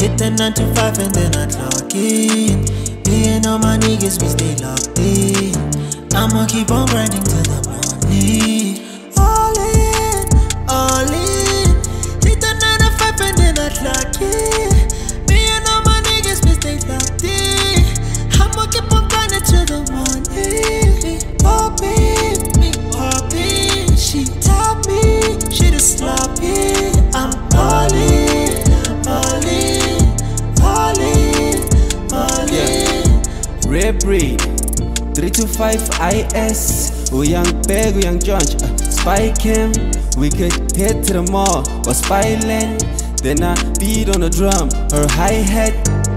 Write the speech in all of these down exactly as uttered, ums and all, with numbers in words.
Hit the nine to five and then I clock in. Me and all my niggas, we stay locked in. I'ma keep on grinding till the morning. All in, all in. Hit the nine to five and then I clock in. Me and all my niggas, we stay locked in. I'ma keep on grinding till the morning. Poppin', me poppin'. She taught me, she the sloppy. I'm all in, all in, all in, all in. Red breed, three two five I S. We young Beg, we young Judge. Uh, spy cam, we could head to the mall or spyland. Then I beat on the drum, her hi-hat.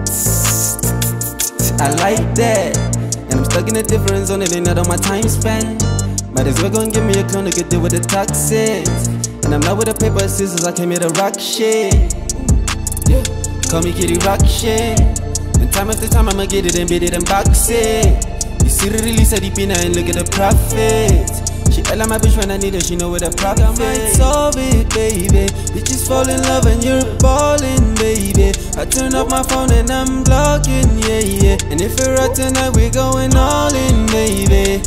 I like that. And I'm stuck in a different zone and not on my time span. Might as well go and give me a clone to get deal with the toxins. And I'm not with the paper scissors, I came here to rock shit. Yeah, call me Kitty Rock shit. And time after time I'ma get it and beat it and box it. You see the release of the pina and look at the profits. She act like my bitch when I need her, she know where the profit. I might solve it, baby. Bitches fall in love and you're ballin', baby. I turn off my phone and I'm blocking, yeah, yeah. And if we're out tonight, we're going all in, baby.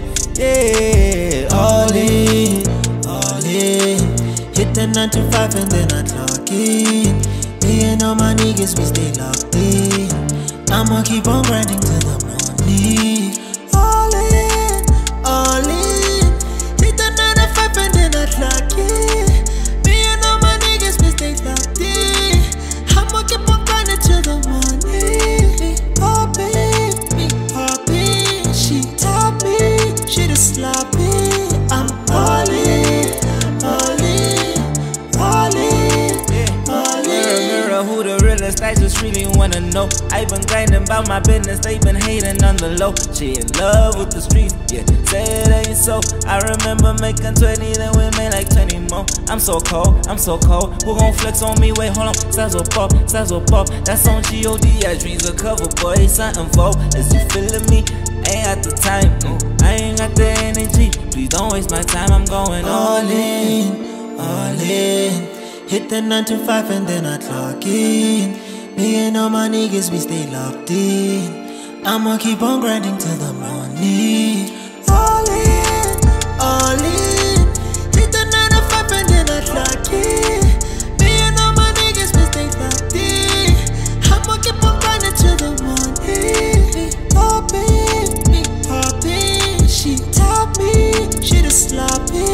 Yeah, all in, all in. Hit the nine to five and then I clock in. Me and all my niggas, we stay locked in. I'ma keep on grinding till the morning. All in, all in. Hit the nine to five and then I clock in. Me and all my niggas, we stay locked in. I'ma keep on grinding till the morning. Poppin', me poppin'. She taught me, she the sloppy. I'm all in, all in, all in, all in. Mirror, mirror, who the realest? I just really wanna know. I been grinding about my business, they been hating on the low. She in love with the streets, yeah, say it ain't so. I remember making twenty, then we made like twenty more. I'm so cold, I'm so cold. Who gon' flex on me? Wait, hold on. Styles will pop, styles will pop. That's on G O D, I dreams of cover, boy, something for. Is you feeling me? Ain't got the time, no. I ain't got the energy. Please don't waste my time, I'm going all, all in, all in. Hit the nine to five and then I clock in. Me and all my niggas, we stay locked in. I'ma keep on grinding till the morning. All in, all in. Hit the nine to five and then I clock in. Me and all my niggas, we stay locked in. I'ma keep on grinding till the morning. Poppin', me poppin'. She taught me, she the sloppy.